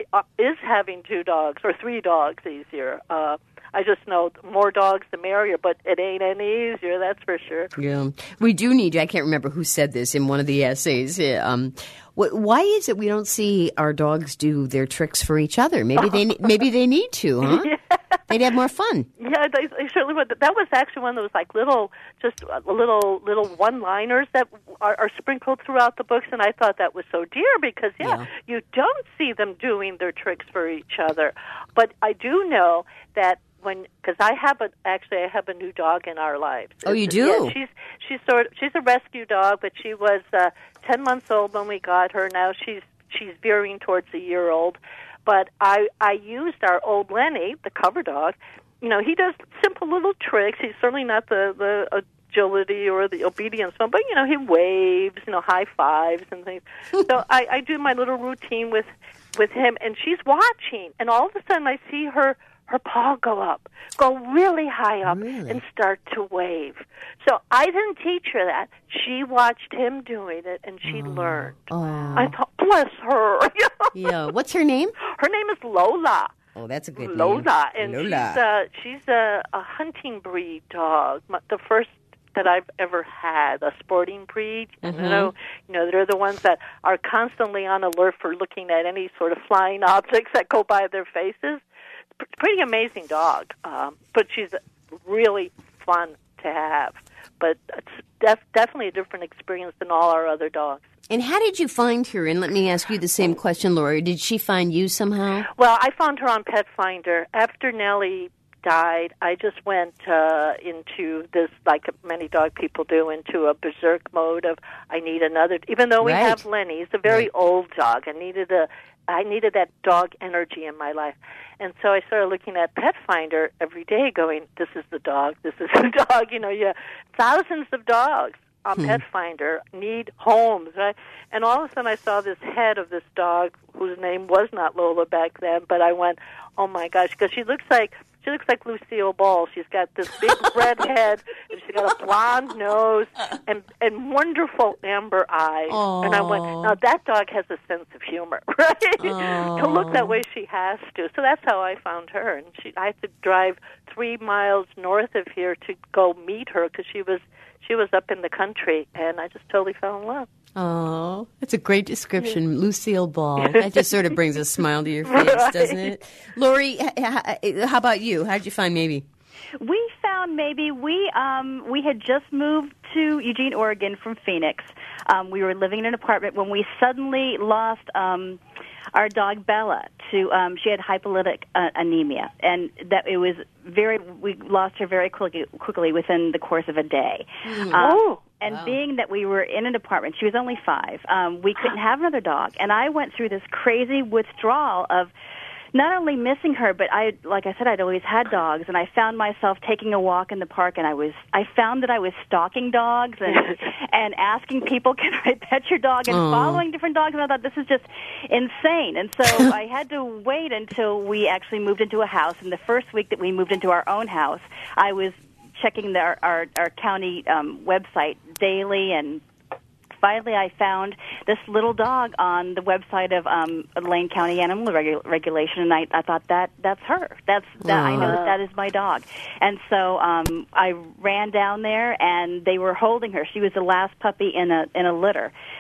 is having two dogs or three dogs easier. Uh, I just know the more dogs, the merrier, but it ain't any easier, that's for sure. Yeah, we do need. I can't remember who said this in one of the essays. Um, wh- why is it we don't see our dogs do their tricks for each other? Maybe they maybe they need to, huh? Yeah. They'd have more fun. Yeah, they, they certainly would. That was actually one of those like little, just uh, little little one-liners that are, are sprinkled throughout the books, and I thought that was so dear because yeah, Yeah. you don't see them doing their tricks for each other, but I do know that. When, because I have a actually I have a new dog in our lives. Oh, you do? Yeah, she's she's sort of, she's a rescue dog, but she was uh, ten months old when we got her. Now she's she's veering towards a year old. But I I used our old Lenny, the cover dog. You know, he does simple little tricks. He's certainly not the the agility or the obedience one, but you know, he waves, you know, high fives and things. So I, I do my little routine with with him, and she's watching, and all of a sudden I see her. Her paw go up, go really high up, Really? and start to wave. So I didn't teach her that. She watched him doing it, and she learned. Oh. I thought, bless her. Yeah. What's her name? Her name is Lola. Oh, that's a good name. Lola, and Lola. she's uh, she's a, a hunting breed dog. My- The first that I've ever had, a sporting breed. Mm-hmm. You know, you know, they're the ones that are constantly on alert for looking at any sort of flying objects that go by their faces. Pretty amazing dog, um, but she's really fun to have. But it's def- definitely a different experience than all our other dogs. And how did you find her? And let me ask you the same question, Lori. Did she find you somehow? Well, I found her on Pet Finder. After Nellie died, I just went uh, into this, like many dog people do, into a berserk mode of I need another. Even though we Right. have Lenny, he's a very Right. old dog. I needed a, I needed that dog energy in my life. And so I started looking at Pet Finder every day going, this is the dog, this is the dog. You know, yeah, thousands of dogs on Hmm. Pet Finder need homes, right? And all of a sudden I saw this head of this dog whose name was not Lola back then, but I went, oh my gosh, because she looks like, she looks like Lucille Ball. She's got this big red head, and she's got a blonde nose, and and wonderful amber eyes. Aww. And I went, now that dog has a sense of humor, right? Aww. To look that way, she has to. So that's how I found her. And she, I had to drive three miles north of here to go meet her because she was she was up in the country, and I just totally fell in love. Oh, that's a great description, Lucille Ball. That just sort of brings a smile to your face, Right. doesn't it? Lori, h- h- how about you? How did you find Maybe? We found maybe we um, we had just moved to Eugene, Oregon from Phoenix. Um, we were living in an apartment when we suddenly lost um, our dog Bella to um, she had hypolytic uh, anemia, and that it was very we lost her very quickly, quickly within the course of a day. Um, Oh. And Wow. being that we were in an apartment, she was only five, um, we couldn't have another dog. And I went through this crazy withdrawal of not only missing her, but I, like I said, I'd always had dogs, and I found myself taking a walk in the park, and I was, I found that I was stalking dogs and and asking people, "Can I pet your dog?" and Aw. following different dogs, and I thought this is just insane. And so I had to wait until we actually moved into a house. And the first week that we moved into our own house, I was checking the, our, our our county um, website daily, and finally I found this little dog on the website of um, Lane County Animal Regu- Regulation, and I, I thought that that's her. That's that, I know that that is my dog. And so um, I ran down there, and they were holding her. She was the last puppy in a in a litter, and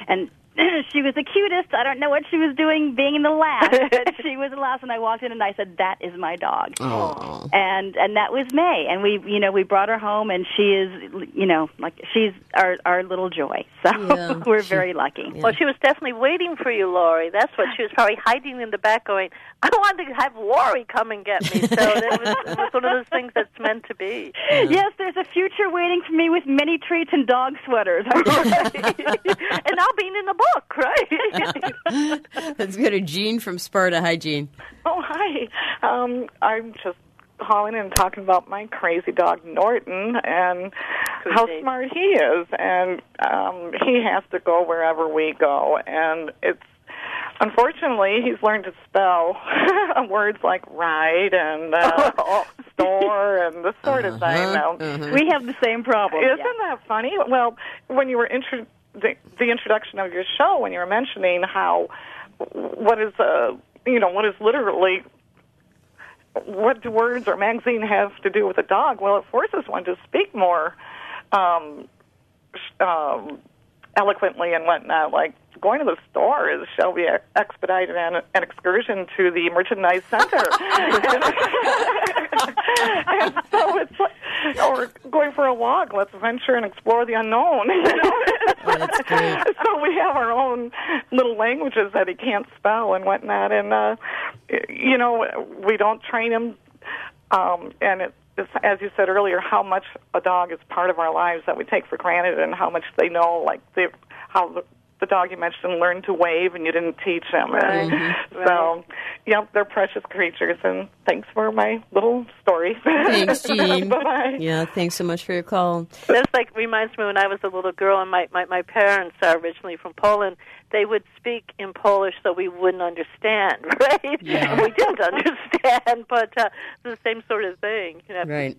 she was the cutest. I don't know what she was doing being in the last, but she was the last when I walked in, and I said, that is my dog. Oh. And and that was May. And we, you know, we brought her home, and she is, you know, like she's our, our little joy. So Yeah. we're very lucky. Yeah. Well, she was definitely waiting for you, Lori. That's what she was probably hiding in the back going, I want to have Lori come and get me. So that was, it was one of those things that's meant to be. Yeah. Yes, there's a future waiting for me with many treats and dog sweaters. And now being in the book, right? Let's go to Jean from Sparta. Hi, Jean. Oh, hi. Um, I'm just calling and talking about my crazy dog, Norton, and Who's how he? smart he is. And um, he has to go wherever we go. And it's, unfortunately, he's learned to spell words like ride and uh, store and this sort of thing. Now, Uh-huh. We have the same problem. isn't yeah. that funny? Well, when you were intro- the, the introduction of your show, when you were mentioning how what is uh, you know what is literally what do words or magazine have to do with a dog? Well, it forces one to speak more um, um, eloquently and whatnot. Like going to the store is shall be expedited an, an excursion to the merchandise center. And so it's like, or going for a walk, let's venture and explore the unknown. You know? Oh, that's great. So we have our own little languages that he can't spell and whatnot. And, uh, you know, we don't train him. Um, and it, it's, as you said earlier, how much a dog is part of our lives that we take for granted and how much they know, like they, how the, the dog you mentioned learned to wave and you didn't teach him. Right. Mm-hmm. So, yep, they're precious creatures. And thanks for my little story. Thanks, Jean. Bye-bye. Yeah, thanks so much for your call. That's like reminds me when I was a little girl and my, my, my parents are originally from Poland. They would speak in Polish so we wouldn't understand, right? Yeah. And we didn't understand, but uh, it's the same sort of thing. You know? Right.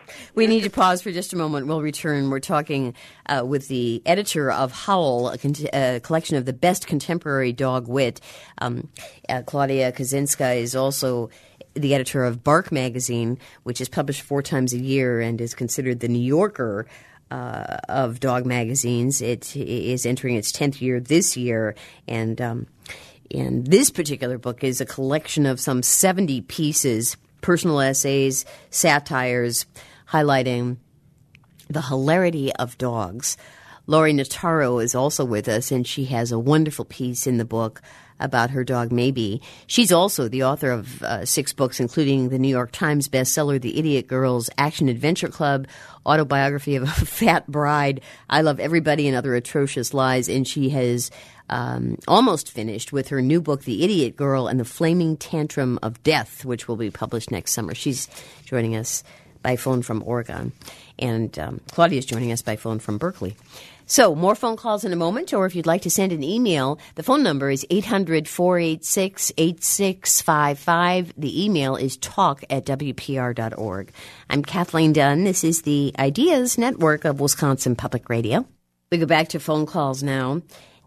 We need to pause for just a moment. We'll return. We're talking uh, with the editor of Howl, a, con- a collection of the best contemporary dog wit. Um, uh, Claudia Kaczynska is also the editor of Bark Magazine, which is published four times a year and is considered the New Yorker uh, of dog magazines. It is entering its tenth year this year, and um, and this particular book is a collection of some seventy pieces, personal essays, satires, highlighting the hilarity of dogs. Lori Notaro is also with us, and she has a wonderful piece in the book about her dog, Maybe. She's also the author of uh, six books, including the New York Times bestseller, The Idiot Girls Action Adventure Club, Autobiography of a Fat Bride, I Love Everybody and Other Atrocious Lies, and she has um, almost finished with her new book, The Idiot Girl and the Flaming Tantrum of Death, which will be published next summer. She's joining us by phone from Oregon, and um, Claudia's joining us by phone from Berkeley. So, more phone calls in a moment, or if you'd like to send an email, the phone number is eight hundred, four eight six, eight six five five. The email is talk at w p r dot org. I'm Kathleen Dunn. This is the Ideas Network of Wisconsin Public Radio. We go back to phone calls now,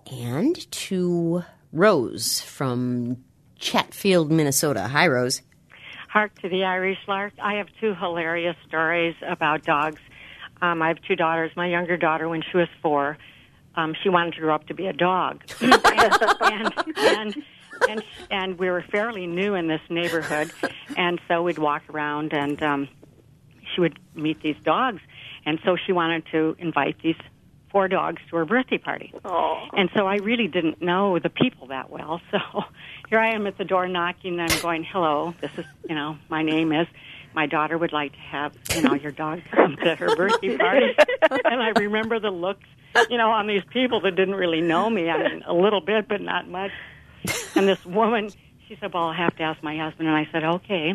and to Rose from Chatfield, Minnesota. Hi, Rose. Hark to the Irish lark. I have two hilarious stories about dogs. Um, I have two daughters. My younger daughter, when she was four, um, she wanted to grow up to be a dog. and, and, and, and, and we were fairly new in this neighborhood, and so we'd walk around, and um, she would meet these dogs. And so she wanted to invite these four dogs to her birthday party. Oh. And so I really didn't know the people that well. So here I am at the door knocking, and I'm going, hello, this is, you know, my name is... My daughter would like to have, you know, your dog come to her birthday party. And I remember the looks, you know, on these people that didn't really know me. I mean, a little bit, but not much. And this woman, she said, well, I'll have to ask my husband. And I said, okay.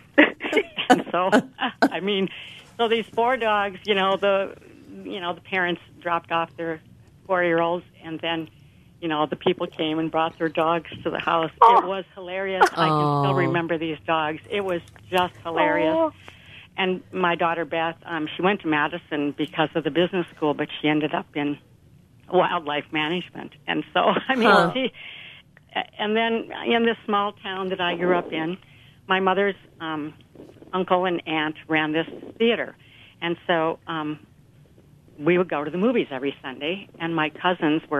And so, I mean, so these four dogs, you know, the, you know, the parents dropped off their four-year-olds, and then, you know, the people came and brought their dogs to the house. Oh. It was hilarious. I can still remember these dogs. It was just hilarious. Oh. And my daughter, Beth, um, she went to Madison because of the business school, but she ended up in wildlife management. And so, I mean, Huh. she... And then in this small town that I grew up in, my mother's um, uncle and aunt ran this theater. And so um, we would go to the movies every Sunday, and my cousins were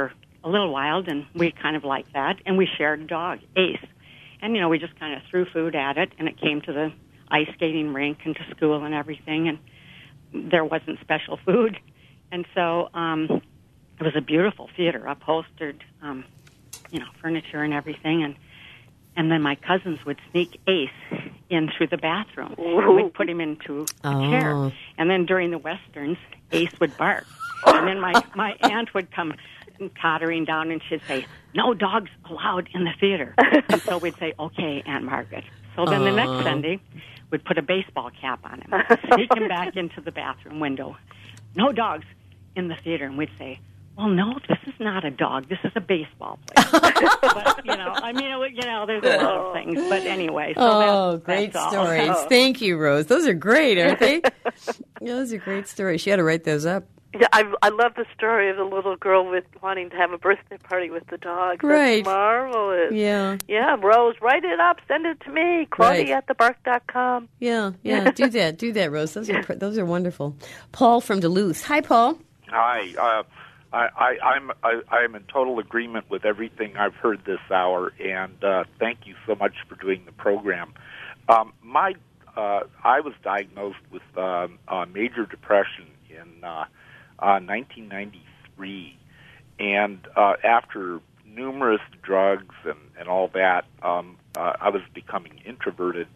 a little wild, and we kind of liked that, and we shared a dog, Ace. And, you know, we just kind of threw food at it, and it came to the ice skating rink and to school and everything, and there wasn't special food. And so um, it was a beautiful theater, upholstered, um, you know, furniture and everything, and and then my cousins would sneak Ace in through the bathroom. And we'd put him into a Oh. chair. And then during the Westerns, Ace would bark. And then my, my aunt would come tottering down, and she'd say, no dogs allowed in the theater. And so we'd say, okay, Aunt Margaret. So then the next Sunday, we'd put a baseball cap on him, sneak him back into the bathroom window. No dogs in the theater. And we'd say, well, no, this is not a dog. This is a baseball player. But, you know, I mean, it, you know, there's a lot of things. But anyway, so Oh, that's, great that's all. stories. Oh. Thank you, Rose. Those are great, aren't they? Yeah, those are great stories. She had to write those up. Yeah, I, I love the story of the little girl with wanting to have a birthday party with the dog. Right. That's marvelous. Yeah. Yeah, Rose, write it up. Send it to me, Claudia Right. at the bark dot com. Yeah, yeah. Do that. Do that, Rose. Those are those are wonderful. Paul from Duluth. Hi, Paul. Hi. Uh, I, I, I'm I, I'm in total agreement with everything I've heard this hour, and uh, thank you so much for doing the program. Um, my uh, I was diagnosed with um, uh, major depression in uh, uh, nineteen ninety-three, and uh, after numerous drugs and, and all that, um, uh, I was becoming introverted.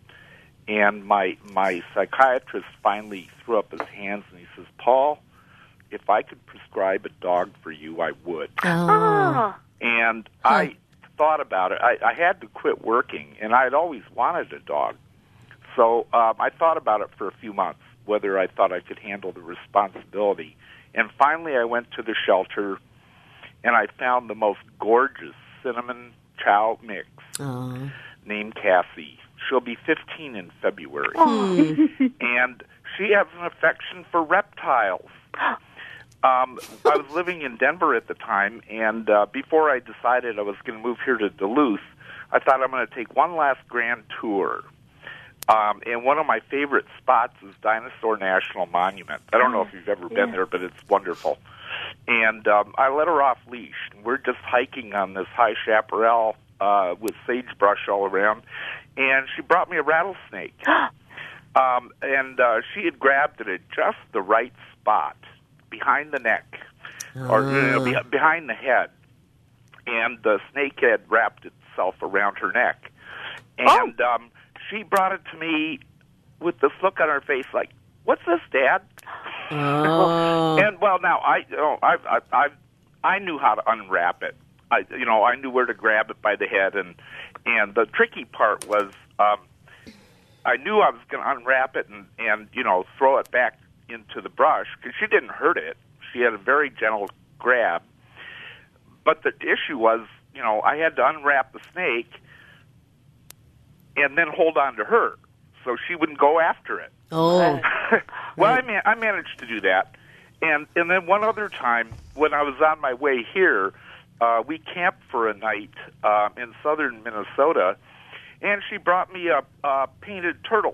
And my my psychiatrist finally threw up his hands and he says, Paul, if I could prescribe a dog for you, I would. Oh. And I thought about it. I, I had to quit working, and I had always wanted a dog. So um, I thought about it for a few months, whether I thought I could handle the responsibility. And finally I went to the shelter, and I found the most gorgeous cinnamon chow mix Oh. named Cassie. She'll be fifteen in February. And she has an affection for reptiles. Um, I was living in Denver at the time, and uh, before I decided I was going to move here to Duluth, I thought I'm going to take one last grand tour. Um, and one of my favorite spots is Dinosaur National Monument. I don't know if you've ever been Yeah. there, but it's wonderful. And um, I let her off leash. We're just hiking on this high chaparral uh, with sagebrush all around, and she brought me a rattlesnake. um, and uh, she had grabbed it at just the right spot, behind the neck, or you know, be, behind the head, and the snake had wrapped itself around her neck. And Oh. um, she brought it to me with this look on her face, like, "What's this, Dad?" Oh. And well, now I, you know, I, I, I, I knew how to unwrap it. I, you know, I knew where to grab it by the head, and and the tricky part was, um, I knew I was going to unwrap it and and you know throw it back into the brush because she didn't hurt it. She had a very gentle grab. But the issue was, you know, I had to unwrap the snake and then hold on to her so she wouldn't go after it. Oh. Well, I, man- I managed to do that. And and then one other time, when I was on my way here, uh, we camped for a night uh, in southern Minnesota, and she brought me a, a painted turtle.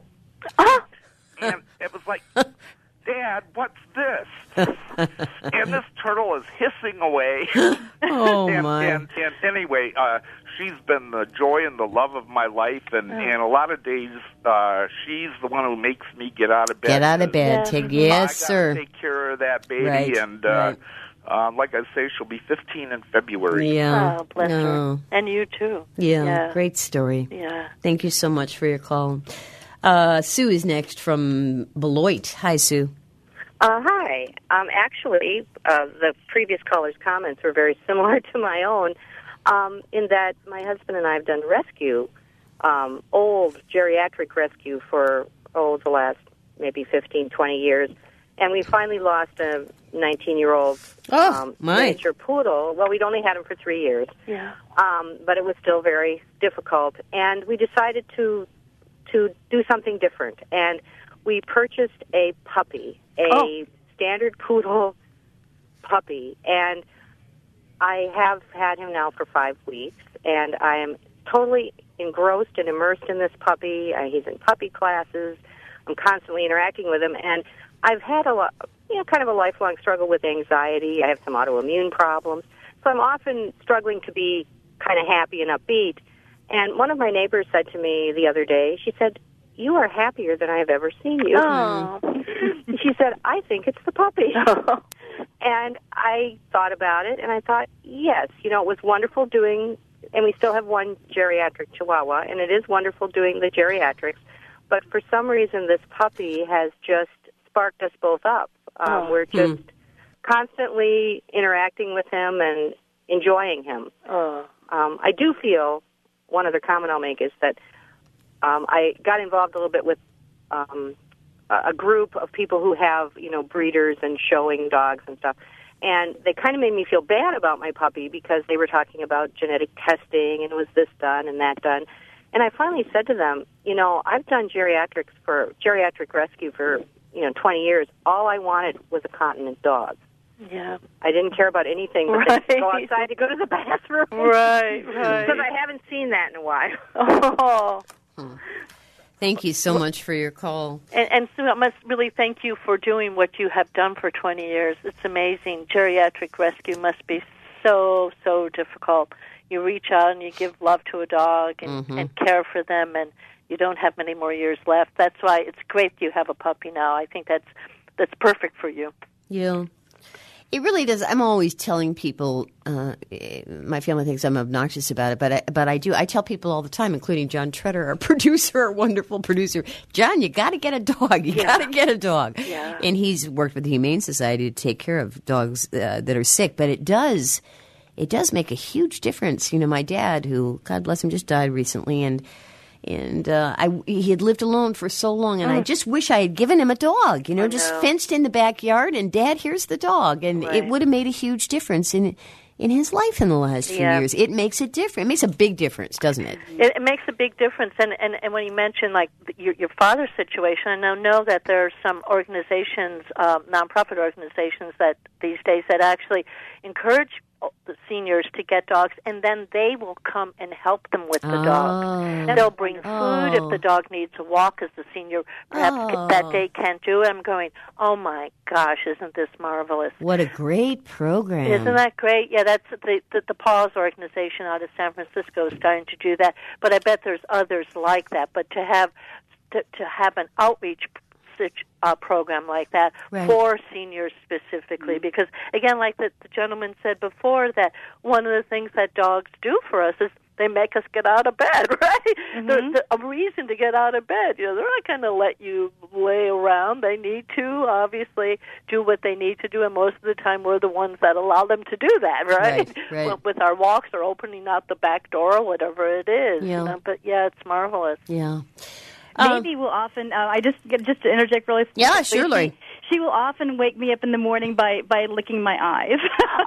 And it was like, Dad, what's this? And this turtle is hissing away. Oh, and, my. And, and anyway, uh, she's been the joy and the love of my life, and, and a lot of days uh, she's the one who makes me get out of bed. Get out of bed. Yeah. Take, I yes, gotta sir. take care of that baby, Right, and uh, right. um, like I say, she'll be fifteen in February. Yeah. Oh, bless no. her. And you, too. Yeah. Yeah. Great story. Yeah. Thank you so much for your call. Uh, Sue is next from Beloit. Hi, Sue. Uh, hi. Um, actually, uh, the previous caller's comments were very similar to my own, um, in that my husband and I have done rescue, um, old geriatric rescue for, oh, the last maybe fifteen, twenty years. And we finally lost a nineteen-year-old Oh, um, my. miniature poodle. Well, we'd only had him for three years, Yeah. um, but it was still very difficult. And we decided to to do something different. And we purchased a puppy, a Oh. standard poodle puppy. And I have had him now for five weeks, and I am totally engrossed and immersed in this puppy. Uh, he's in puppy classes. I'm constantly interacting with him, and I've had a lot, you know, kind of a lifelong struggle with anxiety. I have some autoimmune problems. So I'm often struggling to be kind of happy and upbeat. And one of my neighbors said to me the other day, she said, "You are happier than I have ever seen you." Oh. She said, "I think it's the puppy." And I thought about it, and I thought, yes, you know, it was wonderful doing, and we still have one geriatric Chihuahua, and it is wonderful doing the geriatrics. But for some reason, this puppy has just sparked us both up. Um, Oh. We're just hmm. constantly interacting with him and enjoying him. Oh. Um, I do feel, one other comment I'll make is that um, I got involved a little bit with um, a group of people who have, you know, breeders and showing dogs and stuff. And they kind of made me feel bad about my puppy because they were talking about genetic testing and was this done and that done. And I finally said to them, you know, I've done geriatrics for geriatric rescue for, you know, twenty years. All I wanted was a continent dog. Yeah. I didn't care about anything but right. to go outside to go to the bathroom. Right, right. Because I haven't seen that in a while. Oh. Hmm. Thank you so much for your call. And, and Sue, I must really thank you for doing what you have done for twenty years. It's amazing. Geriatric rescue must be so, so difficult. You reach out and you give love to a dog and, mm-hmm. and care for them, and you don't have many more years left. That's why it's great you have a puppy now. I think that's that's perfect for you. Yeah. It really does. I'm always telling people, uh, my family thinks I'm obnoxious about it, but I, but I do. I tell people all the time, including John Treader, our producer, our wonderful producer, John, you got to get a dog. You Yeah. got to get a dog. Yeah. And he's worked with the Humane Society to take care of dogs uh, that are sick. But it does, it does make a huge difference. You know, my dad, who, God bless him, just died recently, and And uh, I, he had lived alone for so long, and Mm. I just wish I had given him a dog, you know, I just know. fenced in the backyard, and Dad, here's the dog. And Right. it would have made a huge difference in in his life in the last few Yeah. years. It makes a difference. It makes a big difference, doesn't it? It, it makes a big difference. And, and, and when you mention, like, your, your father's situation, I now know that there are some organizations, uh, nonprofit organizations that these days that actually encourage the seniors to get dogs, and then they will come and help them with the Oh. dog. And they'll bring food if Oh. the dog needs a walk, as the senior perhaps Oh. that day can't do it. I'm going, oh my gosh, isn't this marvelous? What a great program. Isn't that great? Yeah, that's the, the the Paws organization out of San Francisco is starting to do that. But I bet there's others like that. But to have to, to have an outreach uh, program like that Right. for seniors specifically, mm-hmm. because again, like the, the gentleman said before, that one of the things that dogs do for us is they make us get out of bed, right? Mm-hmm. There's a reason to get out of bed. You know, they're not going to let you lay around. They need to obviously do what they need to do, and most of the time we're the ones that allow them to do that, right? Right, right. With our walks or opening out the back door or whatever it is. Yeah. You know? But yeah, it's marvelous. Yeah. Maybe will often. Uh, I just just to interject really. Yeah, quickly, sure, Lori. She, she will often wake me up in the morning by by licking my eyes.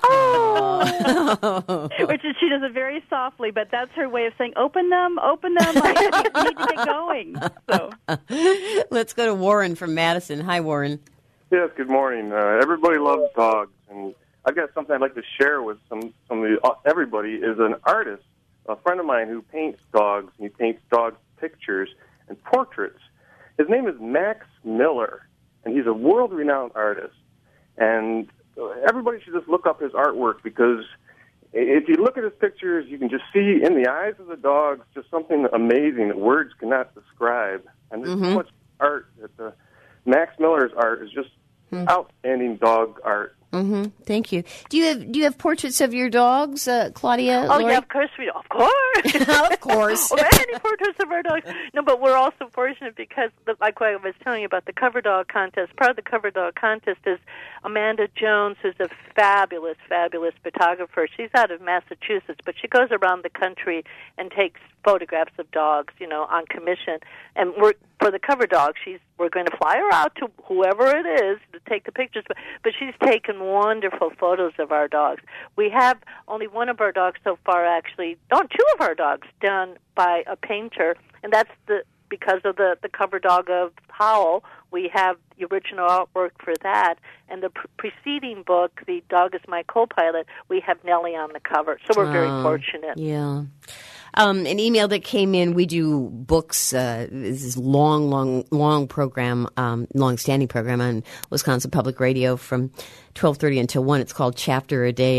Oh. Which is, she does it very softly, but that's her way of saying, "Open them, open them. I need to get going." So Let's go to Warren from Madison. Hi, Warren. Yes, good morning. Uh, everybody loves dogs, and I've got something I'd like to share with some, some of the, uh, everybody. Is an artist, a friend of mine who paints dogs, and he paints dog pictures and portraits. His name is Max Miller, and he's a world-renowned artist. And everybody should just look up his artwork, because if you look at his pictures, you can just see in the eyes of the dogs just something amazing that words cannot describe. And there's Mm-hmm. so much art that the Max Miller's art is just outstanding dog art. Mm-hmm. Thank you. Do you have do you have portraits of your dogs, uh, Claudia? Oh, Lori? yeah, of course we do. Of course. Of course. Well, many portraits of our dogs. No, but we're also fortunate because, the, like what I was telling you about the cover dog contest, part of the cover dog contest is Amanda Jones, who's a fabulous, fabulous photographer. She's out of Massachusetts, but she goes around the country and takes photographs of dogs, you know, on commission. And we're for the cover dog, she's we're going to fly her out to whoever it is to take the pictures, but, but she's taken wonderful photos of our dogs. We have only one of our dogs so far, actually, no, two of our dogs done by a painter, and that's the because of the, the cover dog of Howl. We have the original artwork for that, and the pr- preceding book, The Dog is My Co-Pilot, we have Nellie on the cover, so we're very Oh, fortunate. Yeah. Um, an email that came in. We do books. Uh, this is long, long, long program, um, long-standing program on Wisconsin Public Radio from twelve thirty until one. It's called Chapter a Day, and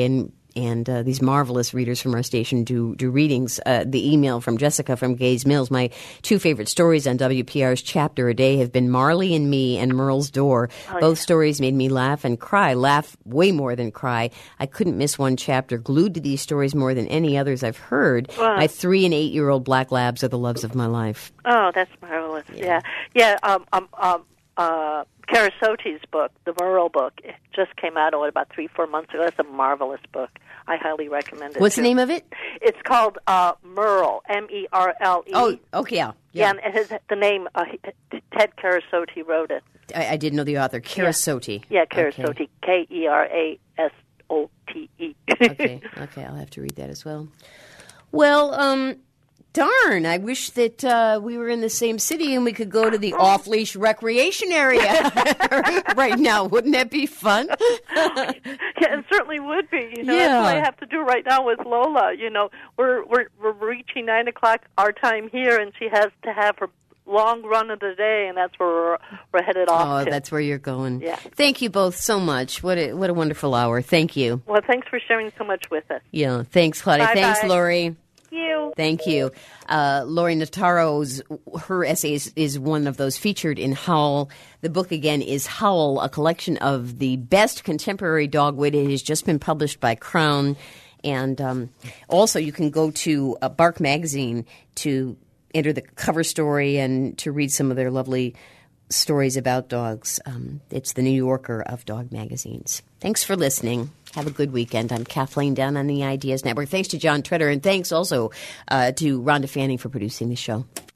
and uh, these marvelous readers from our station do do readings. Uh, the email from Jessica from Gays Mills. My two favorite stories on W P R's Chapter a Day have been Marley and Me and Merle's Door. Oh, Both yeah. stories made me laugh and cry. Laugh way more than cry. I couldn't miss one chapter. Glued to these stories more than any others I've heard. Wow. My three and eight year old black labs are the loves of my life. Oh, that's marvelous. Yeah. Yeah. yeah um, um, um, uh, Karasoti's book, the Merle book, it just came out oh, about three, four months ago. That's a marvelous book. I highly recommend it. What's too. the name of it? It's called uh, Merle, M E R L E. Oh, okay, yeah. Yeah, Yeah, and it has the name, uh, Ted Karasoti wrote it. I, I didn't know the author. Karasoti. Yeah, Karasoti, K E R A S O T E. Okay, okay, I'll have to read that as well. Well, um... darn, I wish that uh, we were in the same city and we could go to the off-leash recreation area right now. Wouldn't that be fun? Yeah, it certainly would be. You know, Yeah. that's what I have to do right now with Lola. You know, we're we're we're reaching nine o'clock our time here, and she has to have her long run of the day, and that's where we're, we're headed off Oh, to. that's where you're going. Yeah. Thank you both so much. What a what a wonderful hour. Thank you. Well, thanks for sharing so much with us. Yeah, thanks, Claudia. Bye-bye. Thanks, Lori. You. Thank you. Uh, Lori Notaro's, her essay is, is one of those featured in Howl. The book, again, is Howl, a collection of the best contemporary dog wit. It has just been published by Crown. And um, also, you can go to uh, Bark Magazine to enter the cover story and to read some of their lovely stories about dogs. Um, it's the New Yorker of dog magazines. Thanks for listening. Have a good weekend. I'm Kathleen Dunn on the Ideas Network. Thanks to John Treader, and thanks also uh, to Rhonda Fanning for producing the show.